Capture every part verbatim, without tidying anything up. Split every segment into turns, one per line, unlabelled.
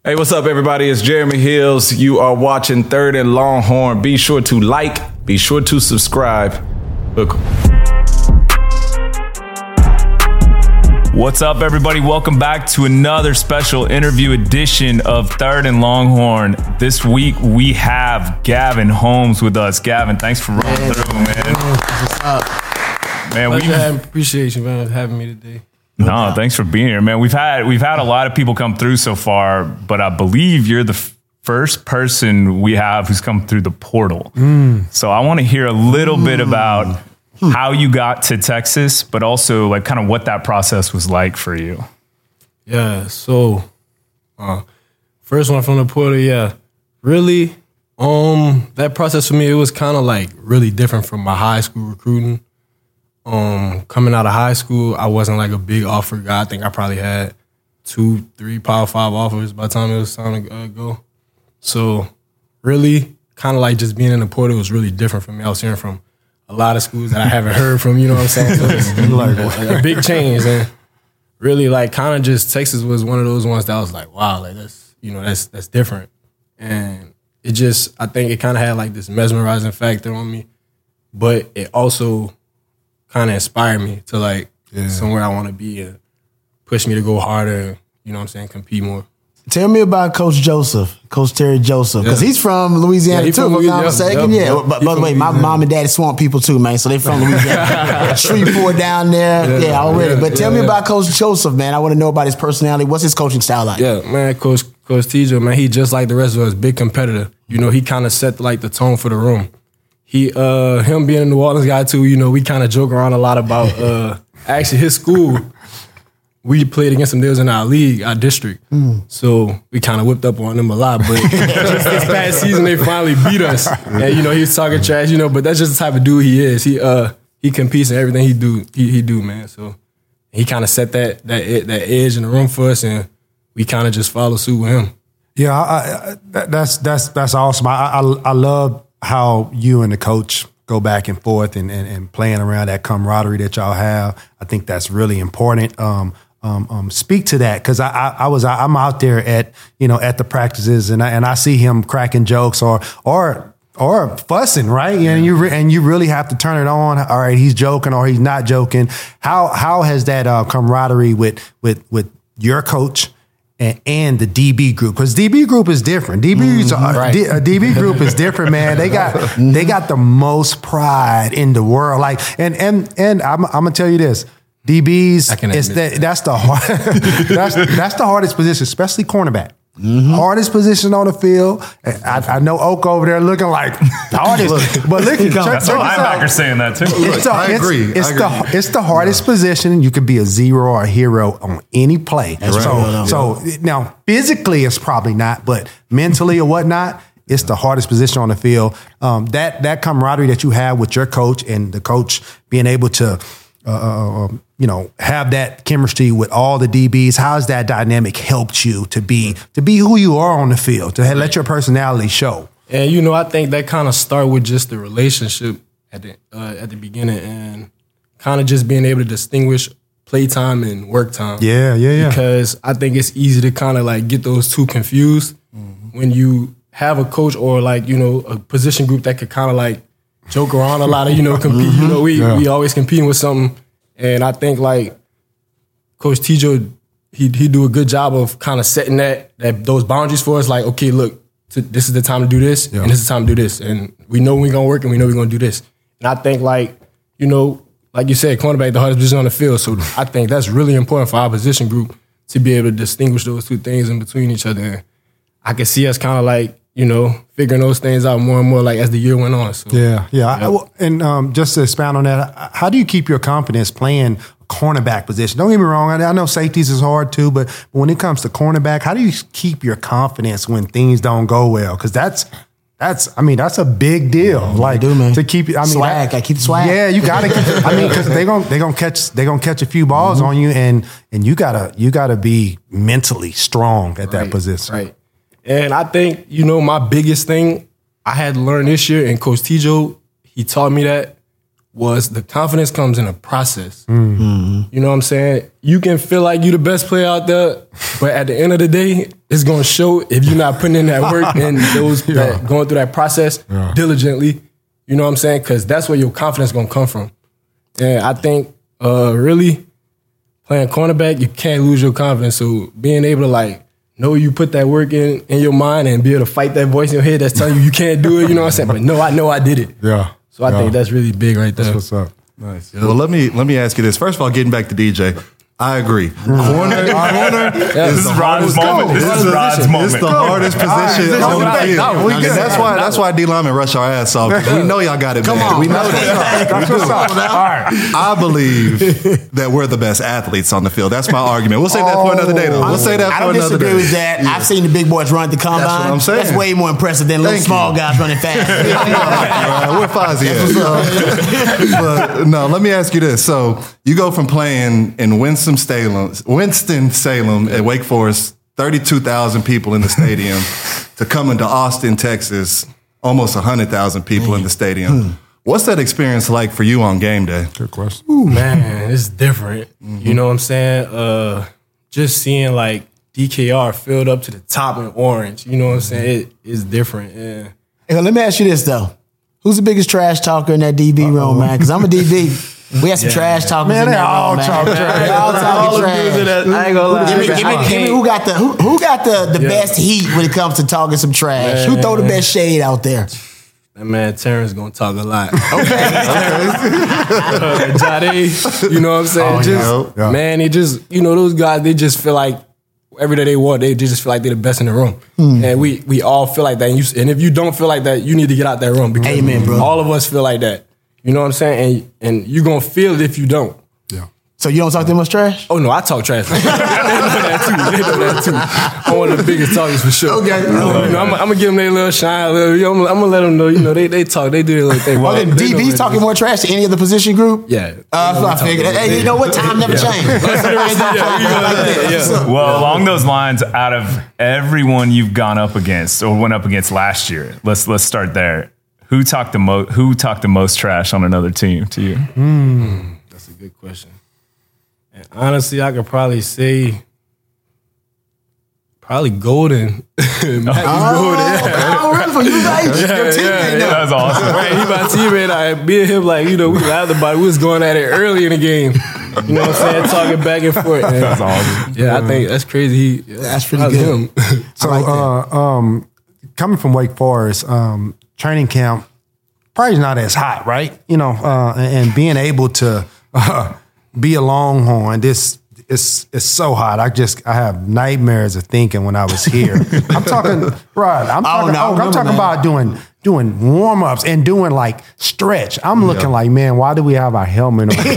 Hey, what's up, everybody? It's Jeremy Hills. You are watching Third and Longhorn. Be sure to like, be sure to subscribe. Look. What's up, everybody? Welcome back to another special interview edition of Third and Longhorn. This week, we have Gavin Holmes with us. Gavin, thanks for rolling man, through, man. man.
What's up?
Man, we
appreciate you, man, for having me today.
No, no, thanks for being here, man. We've had we've had a lot of people come through so far, but I believe you're the f- first person we have who's come through the portal. Mm. So I want to hear a little mm. bit about mm. how you got to Texas, but also like kind of what that process was like for you.
Yeah. So uh, first one from the portal, yeah, really, um, that process for me, it was kind of like really different from my high school recruiting. Um, coming out of high school, I wasn't like a big offer guy. I think I probably had two, three Power Five offers by the time it was time to uh, go. So really, kind of like just being in the portal was really different for me. I was hearing from a lot of schools that I haven't heard from, you know what I'm saying? So it's like a, a big change. And really like kind of just Texas was one of those ones that I was like, wow, like that's, you know, that's that's different. And it just, I think it kind of had like this mesmerizing factor on me, but it also kind of inspired me to like yeah. somewhere I want to be and push me to go harder, you know what I'm saying, compete more.
Tell me about Coach Joseph, Coach Terry Joseph, because yeah. he's from Louisiana yeah, too, if I'm not mistaken. Yeah, yep. but by the way, my Louisiana. mom and daddy swamp people too, man, so they from Louisiana. Shreveport down there, yeah, yeah already. Yeah, but tell yeah. me about Coach Joseph, man. I want to know about his personality. What's his coaching style like?
Yeah, man, Coach Coach Tijo, man, he just like the rest of us, big competitor. You know, he kind of set like the tone for the room. He, uh, him being a New Orleans guy too, you know, we kind of joke around a lot about, uh, actually his school, we played against them. They was in our league, our district. Mm. So we kind of whipped up on them a lot, but just this past season, they finally beat us. And, you know, he was talking trash, you know, but that's just the type of dude he is. He, uh, he competes in everything he do, he, he do, man. So he kind of set that, that, that edge in the room for us, and we kind of just follow suit with him.
Yeah, I, I, that's, that's, that's awesome. I, I, I love how you and the coach go back and forth and, and, and playing around that camaraderie that y'all have. I think that's really important. Um, um, um, speak to that, because I, I, I was I'm out there at you know at the practices and I, and I see him cracking jokes or or or fussing, right? And you re- and you really have to turn it on. All right, he's joking or he's not joking. How how has that uh, camaraderie with with with your coach And, and the D B group, because D B group is different. D B mm, uh, right. D, uh, D B group is different, man. They got they got the most pride in the world. Like, and and and I'm, I'm gonna tell you this, D Bs, it's that, that's the hard, that's that's the hardest position, especially cornerback. Mm-hmm. Hardest position on the field. I, I know Oak over there looking like the hardest, but look, check,
that's
check
a linebacker saying that too.
It's the,
I agree.
It's, it's
I agree.
the it's the hardest yeah. position. You could be a zero or a hero on any play.
That's
so
right.
so now physically it's probably not, but mentally or whatnot, it's the hardest position on the field. Um, that that camaraderie that you have with your coach and the coach being able to. Uh, you know, have that chemistry with all the D Bs. How has that dynamic helped you to be to be who you are on the field, to let your personality show?
And you know, I think that kind of start with just the relationship at the uh, at the beginning, and kind of just being able to distinguish playtime and work time.
Yeah, yeah, yeah.
Because I think it's easy to kind of like get those two confused mm-hmm. when you have a coach or like you know a position group that could kind of like joke around a lot of, you know, compete. Mm-hmm. You know, we yeah. we always competing with something. And I think like Coach Tijo, he he do a good job of kind of setting that that those boundaries for us. Like, okay, look, t- this is the time to do this, yeah. and this is the time to do this. And we know we're gonna work and we know we're gonna do this. And I think like, you know, like you said, cornerback, the hardest position on the field. So I think that's really important for our position group to be able to distinguish those two things in between each other. And I can see us kind of like, you know, figuring those things out more and more like as the year went on. So,
yeah, yeah. yeah. I, and um, just to expound on that, how do you keep your confidence playing cornerback position? Don't get me wrong. I, I know safeties is hard too, but when it comes to cornerback, how do you keep your confidence when things don't go well? Because that's that's I mean that's a big deal. Yeah, like
do, man.
To keep I mean
swag.
That,
I keep the swag.
Yeah, you gotta. Keep, I mean, because they gonna they gonna catch they gonna catch a few balls mm-hmm. on you, and and you gotta you gotta be mentally strong at
right,
that position.
Right. And I think, you know, my biggest thing I had to learn this year, and Coach Tijo, he taught me that was the confidence comes in a process. Mm-hmm. You know what I'm saying? You can feel like you're the best player out there, but at the end of the day, it's gonna show if you're not putting in that work and those yeah. that going through that process yeah. diligently. You know what I'm saying? Because that's where your confidence gonna come from. And I think uh, really playing cornerback, you can't lose your confidence. So being able to like know you put that work in in your mind and be able to fight that voice in your head that's telling you you can't do it. You know what I'm saying? But no, I know I did it.
Yeah.
So I
yeah.
think that's really big right there.
That's what's up.
Nice. Well, let me let me ask you this. First of all, getting back to D J, I agree. Corner, corner
yeah, is the hardest moment. This is Rod's moment.
It's the hardest position on the field. And that's why that's why D linemen rush our ass off. We know y'all got it bad. We know that. All right. I believe that we're the best athletes on the field. That's my argument. We'll say that for another day, though. We'll say that for another day.
I don't disagree with that. I've seen the big boys run at the combine.
That's what I'm saying.
That's way more impressive than little small guys running fast.
We're Fozzie. But no, let me ask you this. So you go from playing in Winston Salem, Winston-Salem at Wake Forest, thirty-two thousand people in the stadium, to coming to Austin, Texas, almost one hundred thousand people Man. in the stadium. Hmm. What's that experience like for you on game day?
Good question.
Ooh, man, it's different. Mm-hmm. You know what I'm saying? Uh, just seeing like D K R filled up to the top in orange, you know what I'm saying? It, it's different. Yeah.
Hey, let me ask you this, though. Who's the biggest trash talker in that D B Uh-oh. room, man? Because I'm a D B. We had some yeah, trash talkers man, in that
all
room,
talk
man.
trash.
They all talking trash.
That, I ain't gonna lie.
Give me, give me, give me who got the who, who got the, the yeah. best heat when it comes to talking some trash? Man. Who throw the best shade out there?
That man Terrence gonna talk a lot. Okay. uh, Jade, you know what I'm saying?
Oh,
just,
yeah.
Man, they just, you know, those guys, they just feel like every day they walk, they just feel like they're the best in the room. Hmm. And we we all feel like that. And, you, and if you don't feel like that, you need to get out that room. Because
Amen, bro.
All of us feel like that. You know what I'm saying? And and you're going to feel it if you don't.
Yeah.
So you don't talk that much trash?
Oh, no, I talk trash. They know that too. They know that too. I'm one of the biggest talkers for sure.
Okay.
You know, you know, I'm, I'm going to give them their little shine. Little, you know, I'm, I'm going to let them know, you know, they they talk, they do their little thing.
Well, then D B's talking more trash to any other position group?
Yeah.
Uh, so I figured, hey, you know what? Time never changed.
Well, along those lines, out of everyone you've gone up against or went up against last year, let's let's start there. Who talked the most? Who talked the most trash on another team to you?
Mm, that's a good question. And honestly, I could probably say probably Golden. Matthew
oh,
Golden. Yeah.
Oh, really? For you guys?
Yeah,
Your teammate
yeah,
now.
yeah.
That's awesome.
Right, he my teammate. I me and him like you know we laughed about it. We was going at it early in the game. You know what I'm saying? Talking back and forth. And
that's awesome.
Yeah, I think that's crazy. He, yeah,
that's pretty good.
Him.
So, like uh, um, coming from Wake Forest, um, training camp probably not as hot, right? You know, uh, and being able to uh, be a Longhorn, this it's it's so hot. I just I have nightmares of thinking when I was here. I'm talking, right? I'm talking,
oh, no,
oh, I'm talking man. about doing doing warm ups and doing like stretch. I'm looking yeah. like, man, why do we have our helmet on?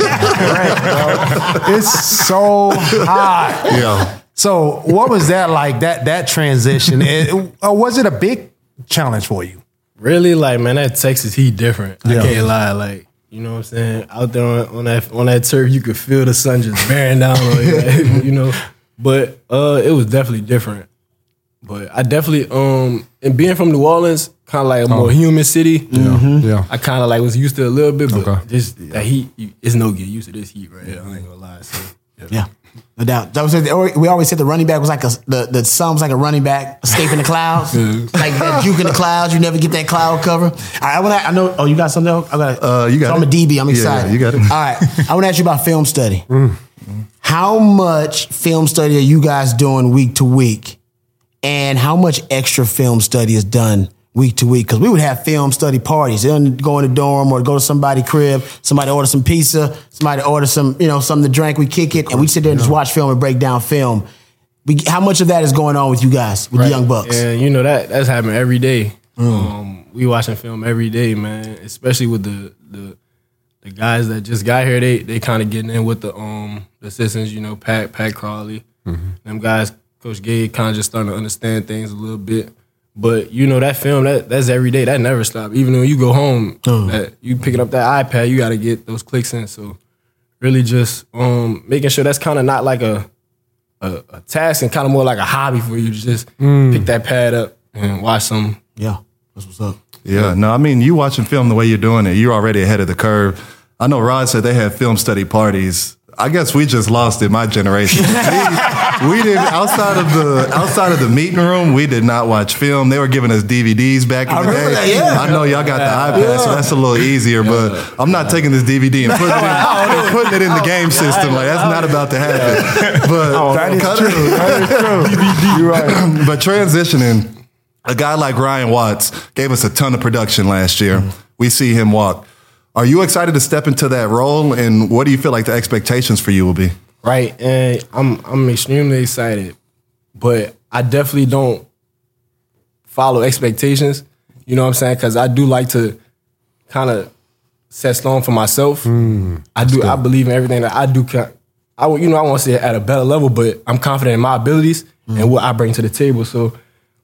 It's so hot.
Yeah.
So, what was that like? That that transition? It, or was it a big challenge for you?
Really, like, man, that Texas heat different.
Yeah.
I can't lie. Like, you know what I'm saying? Out there on, on that on that turf, you could feel the sun just bearing down on you, like, you know. But uh, it was definitely different. But I definitely, um, and being from New Orleans, kind of like a more oh. humid city.
Mm-hmm. Yeah,
I kind of like was used to it a little bit, but
okay.
just that heat, it's no get used to this heat right here. I ain't gonna lie. So,
yeah. yeah. No doubt. That was, we always said the running back was like a the the sun was like a running back escaping the clouds, like that juke in the clouds. You never get that cloud cover. All right, I want to. I know. Oh, you got something else? I got.
Uh, you got.
So
it.
I'm a D B. I'm excited.
Yeah, yeah, you got it.
All right. I want to ask you about film study. Mm. How much film study are you guys doing week to week, and how much extra film study is done week to week? Because we would have film study parties. They'll go in the dorm or go to somebody's crib. Somebody order some pizza. Somebody order some, you know, something to drink. We kick it and we sit there and just watch film and break down film. We, how much of that is going on with you guys, with
right.
the Young Bucks?
And you know that that's happening every day. Mm. Um, we watching film every day, man. Especially with the the the guys that just got here. They they kind of getting in with the um the assistants. You know, Pat Pat Crawley. Mm-hmm. Them guys, Coach Gay, kind of just starting to understand things a little bit. But you know that film that that's every day. That never stops. Even when you go home, mm. that you picking up that iPad, you got to get those clicks in. So really, just um, making sure that's kind of not like a, a a task and kind of more like a hobby for you to just mm. pick that pad up and watch some.
Yeah, that's what's up.
Yeah, no, I mean you watching film the way you're doing it, you're already ahead of the curve. I know Rod said they had film study parties. I guess we just lost it, my generation. we, we didn't outside of the outside of the meeting room. We did not watch film. They were giving us D V Ds back in
I
the day.
that, yeah.
I know y'all got the iPad, yeah. so that's a little easier. But I'm not taking this D V D and putting it in, and putting it in the game system. Like that's not about to happen. But
oh, that is true. That is true. D V D, you're right.
But transitioning, a guy like Ryan Watts gave us a ton of production last year. Mm-hmm. We see him walk. Are you excited to step into that role, and what do you feel like the expectations for you will be?
Right, and I'm I'm extremely excited, but I definitely don't follow expectations. You know what I'm saying? Because I do like to kind of set stone for myself. Mm, I do. Good. I believe in everything that I do. I you know I want to say at a better level, but I'm confident in my abilities mm. and what I bring to the table. So,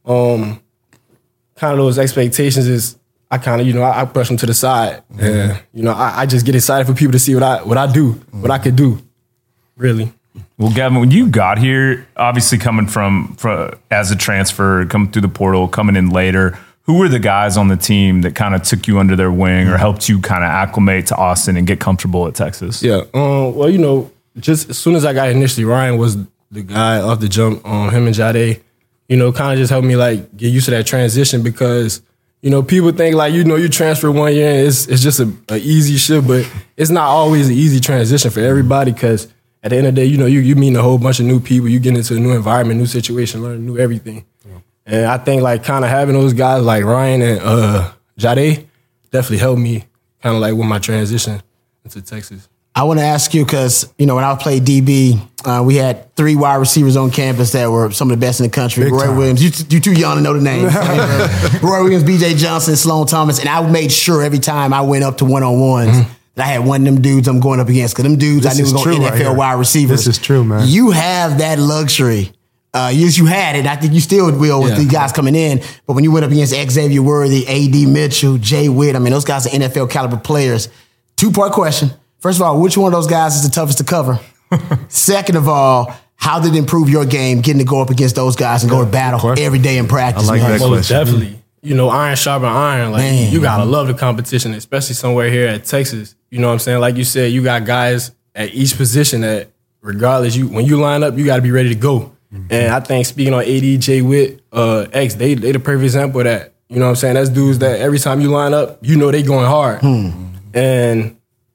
um, kind of those expectations is. I kind of, you know, I, I brush them to the side. Mm-hmm. And, you know, I, I just get excited for people to see what I what I do, mm-hmm. what I could do, really.
Well, Gavin, when you got here, obviously coming from, from as a transfer, coming through the portal, coming in later, who were the guys on the team that kind of took you under their wing or helped you kind of acclimate to Austin and get comfortable at Texas?
Yeah, um, well, you know, just as soon as I got initially, Ryan was the guy off the jump. Um, him and Jade, you know, kind of just helped me like get used to that transition because. You know, people think like, you know, you transfer one year and it's, it's just a, a easy shit, but it's not always an easy transition for everybody because at the end of the day, you know, you you meeting a whole bunch of new people, you get into a new environment, new situation, learning new everything. Yeah. And I think like kind of having those guys like Ryan and uh, Jade definitely helped me kind of like with my transition into Texas.
I want to ask you because, you know, when I played D B, uh, we had three wide receivers on campus that were some of the best in the country. Big Roy time. Williams, you, you're too young to know the names. I mean, uh, Roy Williams, B J Johnson, Sloan Thomas. And I made sure every time I went up to one-on-ones mm-hmm. that I had one of them dudes I'm going up against. Because them dudes this I knew were going to N F L right wide receivers.
This is true, man.
You have that luxury. Uh, yes, you had it. I think you still will with yeah. these guys coming in. But when you went up against Xavier Worthy, A D Mitchell, Jay Witt, I mean, those guys are N F L caliber players. Two-part question. First of all, which one of those guys is the toughest to cover? Second of all, how did it improve your game getting to go up against those guys and go to battle every day in practice?
I like
man?
that
Most
question.
Definitely. You know, iron sharpen iron. Like, man. You got to love the competition, especially somewhere here at Texas. You know what I'm saying? Like you said, you got guys at each position that regardless, you when you line up, you got to be ready to go. Mm-hmm. And I think speaking on A D, Jay Witt, uh, X, they they the perfect example of that. You know what I'm saying? That's dudes that every time you line up, you know they going hard.
Hmm.
And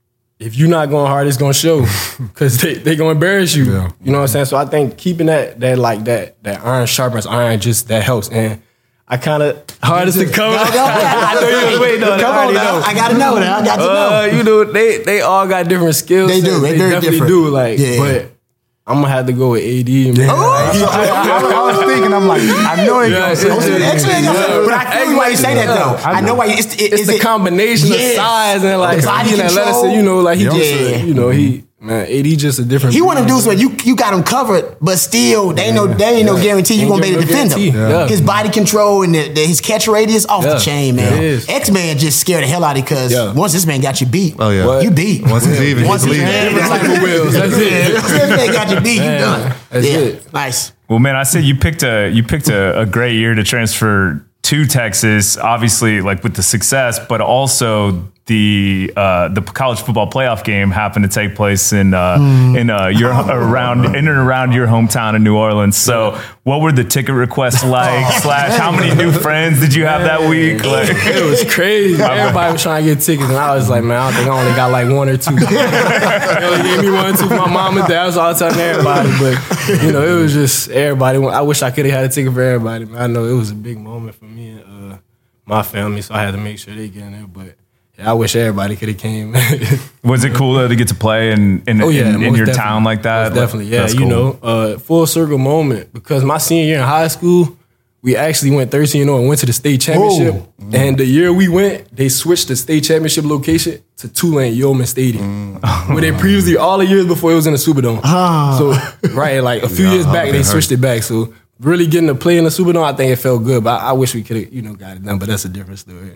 if you're not going hard, it's gonna show because they they gonna embarrass you. Yeah. You know what I'm saying? So I think keeping that that like that that iron sharpens iron just that helps. And I kind of hardest to cover.
No, no, I know you was waiting on Come on, now. I gotta know that. I got to
uh,
know.
You know they they all got different skills.
They do. They,
they
very
definitely
different.
do. Like,
yeah.
but I'm gonna have to go with A D. Man.
Oh,
I, I, I was thinking, I'm like, I know he
yeah,
gonna say
X-Men,
yeah.
but I feel why you say that though. I know why. It's, it,
it's the
it,
combination
yes.
of size and like
body
he and
control.
Atlanta, you know, like he
Yeah.
just, uh, you know, he man, A D just a different.
He want to do something. You you got him covered, but still, they ain't no they ain't no guarantee you gonna be able to defend him.
Yeah.
His body control and the, the, his catch radius off
Yeah.
the chain, man.
Yeah,
X Man just scared the hell out of you because
Yeah.
once this man got you beat,
Oh, yeah.
you
What?
beat.
Once he's even,
Once
he's
he's
leaving.
different
type of wheels. That's it.
Once this man got you beat, you
Man,
done.
that's
yeah,
it.
nice.
Well, man, I said you picked a you picked a, a great year to transfer to Texas. Obviously, like with the success, but also the uh, the college football playoff game happened to take place in uh, mm. in uh, your around in and around your hometown in New Orleans. So, what were the ticket requests like? slash, how many new friends did you have that week? Like,
it was crazy. Everybody was trying to get tickets, and I was like, man, I don't think I only got like one or two. They only gave me one or two for my mom and dad. I was all telling everybody, but you know, it was just everybody. I wish I could have had a ticket for everybody. Man, I know it was a big moment for me and uh, my family, so I had to make sure they get in there, but. Yeah, I wish everybody could have came.
Was it cool though, to get to play in in,
oh, yeah,
in, in your town like that?
Most definitely, yeah.
That's
you
cool.
know, uh, full circle moment because my senior year in high school, we actually went thirteen and oh and went to the state championship.
Whoa.
And the year we went, they switched the state championship location to Tulane Yeoman Stadium, mm. where they previously all the years before it was in the Superdome.
Ah.
So right, like a few
Yeah,
years back,
okay,
they
hurt.
switched it back. So. Really getting to play in the Superdome, I think it felt good, but I, I wish we could have, you know, got it done. But that's a different story.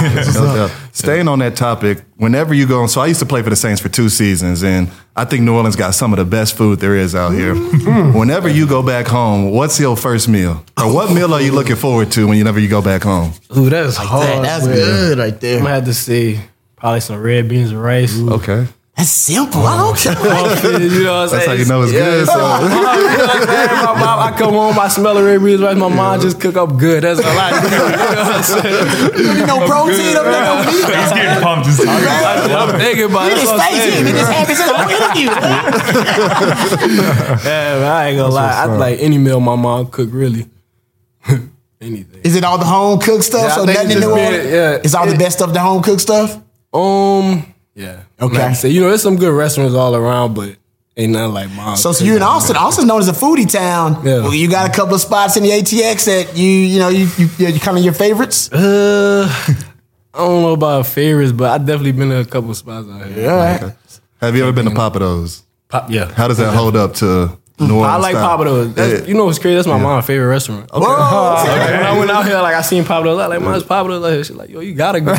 No doubt. Staying on that topic, whenever you go, so I used to play for the Saints for two seasons, and I think New Orleans got some of the best food there is out here. Whenever you go back home, what's your first meal? Or what meal are you looking forward to whenever you go back home?
Ooh, that's hard.
That, that's
man.
good right there.
I'm gonna have to say Probably some red beans and rice.
Okay.
That's simple. I don't care.
You know what I'm saying?
That's how you know it's
Yeah,
good.
so, you know what I'm saying? My mom, I come home, I smell the red beans and rice. My mom just cook up good. That's all I do. You know what I'm saying?
You know, protein up there, no meat.
He's getting pumped. Just talking about it.
I'm thinking about it.
His
That's what I'm
face
saying.
in, his habits in the interview.
Yeah, man, I ain't gonna lie. I like any meal my mom cook, really. Anything.
Is it all the home cooked stuff?
Yeah, I
so
think
nothing
it's
in
just
New
being-
Orleans?
yeah.
It's all the
It-
best stuff, the home cooked stuff?
Um, yeah.
Okay.
Like I said, you know, there's some good restaurants all around, but ain't nothing like mom.
So, so you're in Austin. Austin's known as a foodie town.
Yeah.
Well, you got a couple of spots in the A T X that you, you know, you, you, you kind of your favorites?
Uh, I don't know about favorites, but I definitely been to a couple of spots out here.
Yeah.
Have you ever been to Papa Do's?
Pop, yeah.
How does that hold up to New Orleans
I like
style?
Papa Do's. That's,
Yeah.
You know what's crazy? That's my mom's favorite restaurant.
Whoa.
Like, when I went out here, like I seen Papa Do's. I like, mom's Papa Do's. Like, she's like, yo, you gotta go.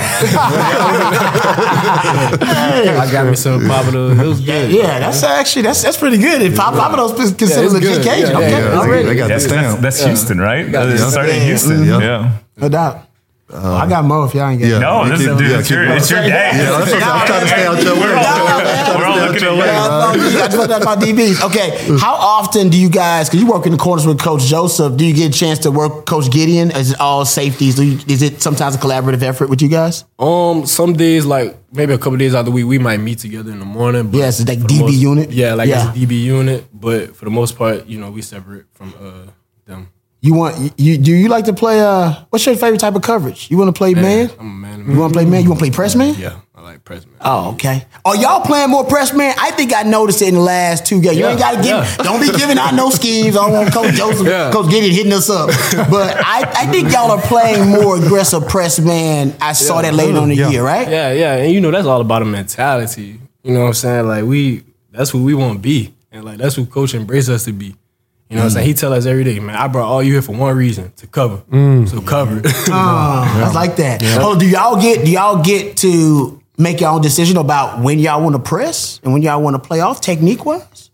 I got me some Papa Do's. It was good.
Yeah, that's actually, that's that's pretty good. If Papa Papa Do's considered
it's
legit
good.
Cajun.
Yeah,
Okay,
yeah, yeah.
already.
They got the
That's, that's,
stamp.
that's Houston, right?
Yeah.
It started in
Yeah.
Houston.
Yeah.
Yeah.
No doubt. I got more if y'all ain't get
Yeah.
it.
No, this is,
Keep-
dude,
yeah,
it's,
keep
your,
going.
it's your day.
Yeah, that's what I'm trying to stay out your way.
We're all, we're all looking at you.
Yeah, I just want that about D Bs. Okay, how often do you guys, because you work in the corners with Coach Joseph, do you get a chance to work with Coach Gideon? Is it all safeties? Do you, is it sometimes a collaborative effort with you guys?
Um, some days, like maybe a couple days out of the week, we might meet together in the morning. But
Yes, it's like
for the
D B
most-
unit?
Yeah, like
Yeah.
it's a D B unit. But for the most part, you know, we separate from uh them.
You want you do you like to play? Uh, what's your favorite type of coverage? You want to play man?
I'm a man.
You want to play man? You want to play press man?
Yeah, I like press man.
Oh, okay. Are y'all playing more press man? I think I noticed it in the last two games. You
Yeah,
ain't got to give.
yeah.
Don't be giving out no schemes. I don't want Coach Joseph,
Yeah.
Coach Gideon hitting us up. But I, I think y'all are playing more aggressive press man. I saw that later on in the
Yeah.
year, right?
Yeah, yeah, and you know that's all about a mentality. You know what I'm saying? Like we, that's who we want to be, and like that's who Coach embraced us to be. You know what I'm saying? He tell us every day, man, I brought all you here for one reason, to cover. So cover.
Oh, I like that. Oh, do y'all get do y'all get to make your own decision about when y'all want to press and when y'all want to play off technique wise?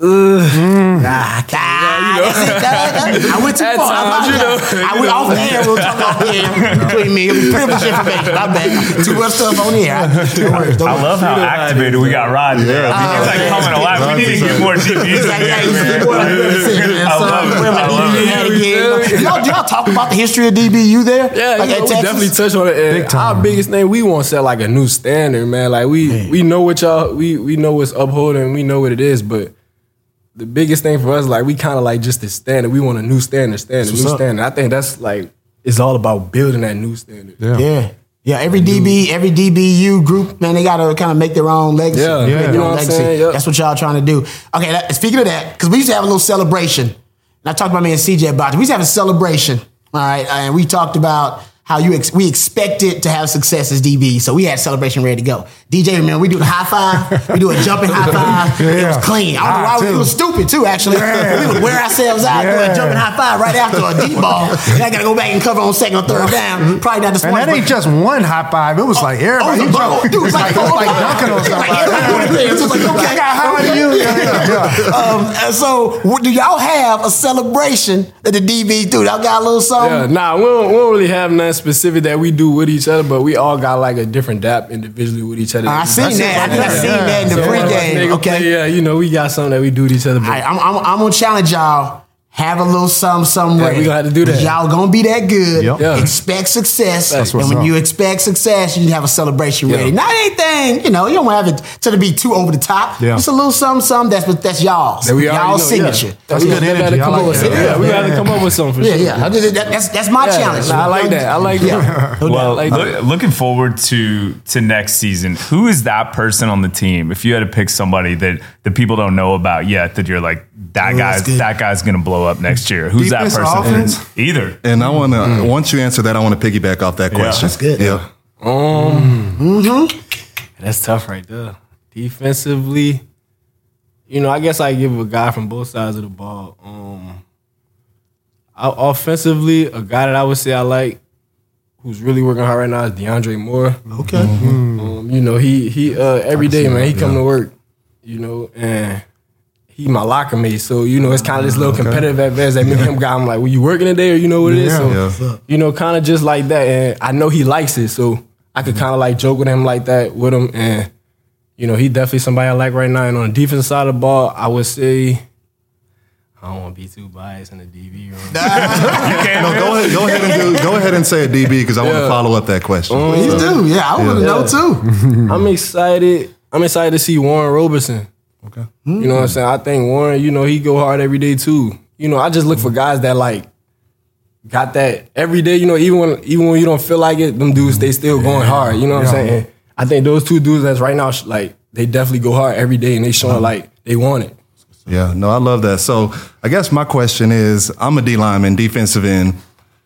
Nah, I can't. That's it. That- that- I went too
At
far. I,
times, you know.
I went off air. We'll talk off air between me. It was privileged information. My bad. Too much stuff on here. Don't worry. Don't
I
worry.
love how activated we got Rod today. I mean, he's like coming alive. We need to get more D Bs.
He's like, yeah, he's like, boy, I'm gonna sit, man.
I
So,
love it.
whatever
I
D B
love
you
it.
had again. Y'all, do y'all talk about the history of D B U there?
Yeah,
Like
you
at
know, we
Texas?
definitely touch on it. And
Big time.
Our biggest thing, we want to set like a new standard, man. Like we we know what y'all we we know what's upholding, we know what it is, but the biggest thing for us, like we kind of like just the standard. We want a new standard, standard,
What's
new
up?
standard. I think that's like it's all about building that new standard.
Yeah.
Yeah. Yeah, every D B, every D B U group, man, they gotta kind of make their own legacy.
Yeah,
Make
yeah.
their
You know
own
what I'm
legacy.
saying? Yep.
That's what y'all trying to do. Okay, that, speaking of that, because we used to have a little celebration. And I talked to my man C J about it. We used to have a celebration, all right, and we talked about how you ex- we expected to have success as D B, so we had celebration ready to go. D J, remember, we do the high five, we do a jumping high five. It
Yeah.
was clean. I don't know
Ah,
why we, it
too.
was stupid too, actually.
Yeah.
We would wear ourselves out doing
Yeah.
a jumping high five right after a deep ball. And I gotta go back and cover on second or third down. Probably not the
And
smartest.
that ain't
but-
just one high five. It was like everybody.
Oh,
He
it was a
jumped-
bubble. Dude, it was
it's
like,
like, it's like dunking on
Like,
somebody.
everybody doing things. It was like, okay.
How are you? Yeah, yeah, yeah.
Um, and so, what, do y'all have a celebration that the D Bs do? Y'all got a little
Yeah,
something?
nah, we don't, we don't really have nothing specific that we do with each other, but we all got like a different dap individually with each other.
I seen
That's
that.
it.
I seen that in the
So when
pregame.
nigga
Okay.
play, yeah, you know, we got something that we do with each other. But
All right, I'm, I'm, I'm gonna challenge y'all. Have a little something, something
Yeah,
ready.
we gonna have to do that.
Y'all gonna be that good.
Yep.
Yeah.
Expect success.
That's
and
what's
when
up.
you expect success, you have a celebration
Yeah.
ready. Not anything, you know, you don't have it to be too over the top.
Yeah.
Just a little something, something that's that's y'all's.
that we already
y'all's
know, yeah.
signature.
That's
That's
good
good
energy.
energy. I
Come
like
up with
that.
something. Yeah, we
Yeah.
gotta come up with something for
Yeah,
sure.
yeah. I just- that- that's that's my
Yeah,
challenge.
nah, I like that. I like that.
Yeah. No
Well,
doubt.
like
look, looking forward to to next season. Who is that person on the team? If you had to pick somebody that the people don't know about yet, that you're like that
Ooh,
guy's
that's good.
that guy's gonna blow up next year. Who's
Defense
that
or
person?
offense?
Either.
And I want to, once you answer that, I want to piggyback off that question.
That's good.
Yeah.
Um, That's tough right there. Defensively, you know, I guess I give a guy from both sides of the ball. Um, o- offensively, a guy that I would say I like, who's really working hard right now, is DeAndre Moore.
Okay.
Um, you know, he he uh, every day, man, he come to work. You know, and he my locker mate, so you know it's kind of this little competitive advantage that me and him got. I'm like, well, you working today, or you know what it is?
Yeah.
So
Yeah.
you know, kind of just like that, and I know he likes it, so I could kind of like joke with him like that with him, and you know, he definitely somebody I like right now. And on the defensive side of the ball, I would say, I don't want to be too biased in the D B room.
no, go ahead, go ahead and do, go ahead and say a D B because I yeah. want to follow up that question.
Um, Please so, do, yeah, I want to yeah. know too.
I'm excited. I'm excited to see Warren Roberson. Okay, you know what I'm saying. I think Warren, you know, he go hard every day too. You know, I just look for guys that like got that every day. You know, even when even when you don't feel like it, them dudes they still going hard. You know what yeah. I'm saying. And I think those two dudes that's right now like they definitely go hard every day and they showing like they want it.
Yeah, no, I love that. So I guess my question is, I'm a D lineman, defensive end.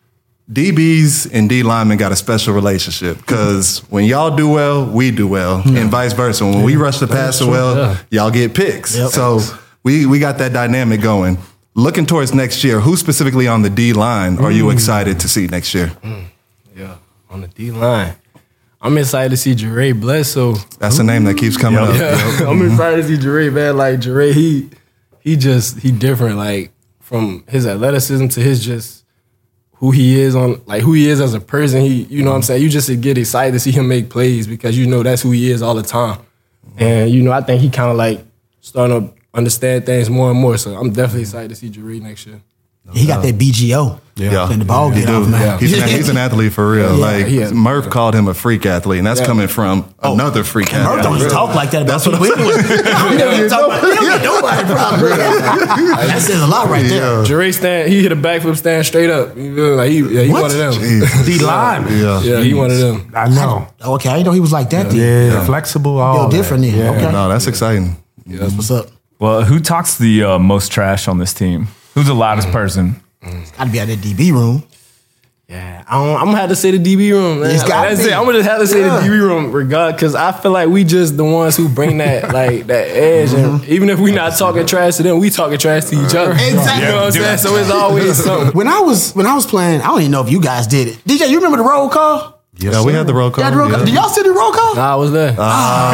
D Bs and D linemen got a special relationship because when y'all do well, we do well, yeah. and vice versa. When yeah. we rush the passer well, yeah. y'all get picks. Yep. So we we got that dynamic going. Looking towards next year, who specifically on the D line are you excited to see next year?
Mm. Yeah, on the D line. I'm excited to see Jere Bledsoe.
That's a name that keeps coming yep. up.
Yeah. Yep. I'm excited to see Jere, man. Like Jere, he he just he different. Like from his athleticism to his just who he is on, like who he is as a person. He, you know what I'm saying? You just get excited to see him make plays because you know that's who he is all the time. And you know, I think he kind of like starting to understand things more and more. So I'm definitely excited to see Jere next year.
He got that B G O.
Yeah,
in the ball
yeah,
game.
Yeah. He's, an, he's an athlete for real. Yeah, like yeah. Murph called him a freak athlete, and that's yeah. coming from oh. another freak athlete.
Murph don't even talk like that. About that's what I'm saying. Nobody probably. That says a lot right yeah. there.
Jere stand, he hit a backflip stand straight up. Like he, yeah, he one of them.
D lineman.
Yeah, yeah, he one of them.
I know.
I, okay, I didn't know he was like that.
Yeah,
yeah.
yeah. flexible. All
Yo, different then.
Yeah.
Okay.
No, that's exciting.
Yeah, that's what's up.
Well, who talks the uh, most trash on this team? Who's the loudest mm. person?
It's got to be out of that D B room.
Yeah, I don't, I'm gonna have to say the D B room. Man.
It's gotta
That's
be.
it. I'm gonna just have to say yeah. the D B room, regard, because I feel like we just the ones who bring that like that edge, mm-hmm. and even if we not talking trash to them, we talking trash to each other.
Exactly.
You know what I'm saying? So it's always something.
When I was when I was playing, I don't even know if you guys did it. D J, you remember the roll call?
Yes, yeah, we had the roll call.
Yeah, the roll call.
Yeah.
Did y'all see the roll call?
Nah, I was there. Uh,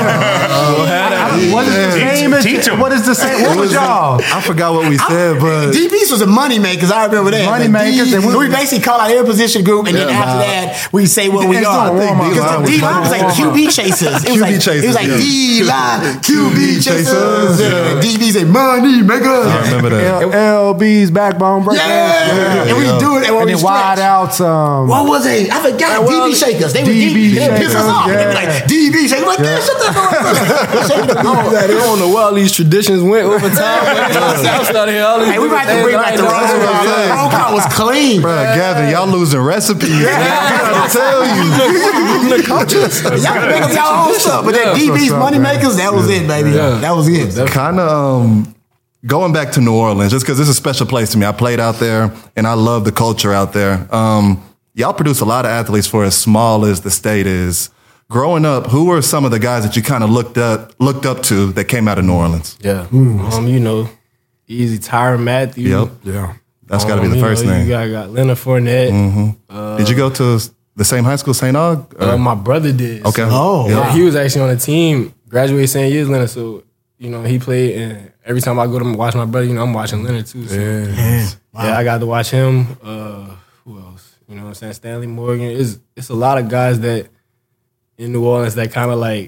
uh, what is the same? What is the same? What was y'all?
I forgot what we said, but
D Bs was a money makers. I remember that.
Money makers.
And we basically call out every position group, and yeah, then after nah. that, we say what we are. Because the D line was like Q B chasers. It was like it was like D line Q B chasers. D Bs say money makers.
I remember that.
L Bs backbone breakers.
Yeah, and we do it.
And then wide outs.
What was it? I forgot. D B shakers. They were D B. They piss us off. They be like D B shakers. Like that. Shut the fuck up.
I don't know where all these traditions went over time. I started here all these.
Hey, we might have to bring back the roll call. The roll call was clean.
Bro, Gavin, y'all losing recipes. I gotta tell you.
The coaches. Y'all make up y'all own stuff. But that D B's money makers, that was it, baby. That was it.
Kind of um, going back to New Orleans, just because it's a special place to me. I played out there, and I love the culture out there. Um, y'all produce a lot of athletes for as small as the state is. Growing up, who were some of the guys that you kind of looked up looked up to that came out of New Orleans?
Yeah, um, you know, easy Tyrann Mathieu.
Yep,
yeah,
that's got to
um,
be the first
know,
name.
You got, got Leonard Fournette.
Mm-hmm.
Uh,
did you go to the same high school, Saint Aug?
Uh, my brother did.
Okay.
So,
oh,
yeah,
wow.
He was actually on the team. Graduated same year as Leonard, so you know he played. And every time I go to watch my brother, you know I'm watching Leonard too. So.
Yeah,
yeah. Wow.
yeah, I got to watch him. Uh, who else? You know what I'm saying? Stanley Morgan. It's it's a lot of guys that. In New Orleans, that kind of like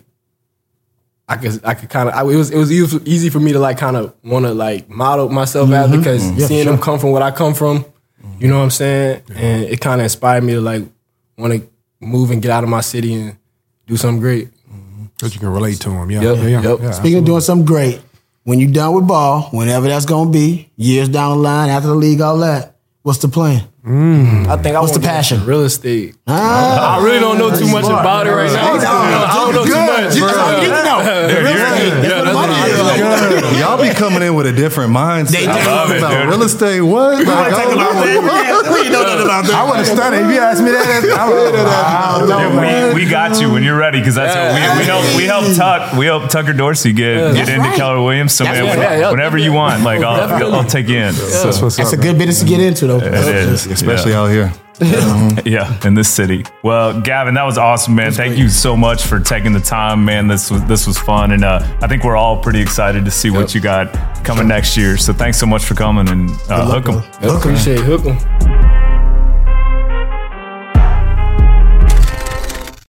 I could I could kind of it was it was easy, easy for me to like kind of want to like model myself mm-hmm. out because mm-hmm. seeing yeah, sure. them come from what I come from, mm-hmm. you know what I'm saying, yeah. and it kind of inspired me to like want to move and get out of my city and do something great.
Because you can relate to them, yeah.
Yep.
yeah, yeah,
yep.
yeah
Speaking
absolutely.
of doing something great, when you're done with ball, whenever that's gonna be, years down the line after the league, all that, what's the plan?
Mm. I think I
What's the passion?
Real estate.
Ah,
I really don't know too much about it right now. I don't know too much.
That's all you need to know. Real estate. That's what the money is.
Y'all be coming in with a different mindset.
They do.
I love it, about real estate. What?
We want to talk about that. We know nothing about that.
I would have studied if you asked me that. I don't know,
yeah, we, we got you when you're ready because that's what we, we help. We help Tuck. We help Tucker Dorsey get get into
right.
Keller Williams. So man,
right.
when,
yeah,
whenever you want, like I'll, I'll take you in. So,
That's, that's a good business to get into, though.
It is,
especially
yeah.
out here.
Yeah, in this city. Well, Gavin, that was awesome, man. Thank you so much for taking the time, man. This was this was fun, and uh, I think we're all pretty excited to see yep. what you got coming next year. So thanks so much for coming and uh, hook 'em.
Appreciate it. Hook 'em.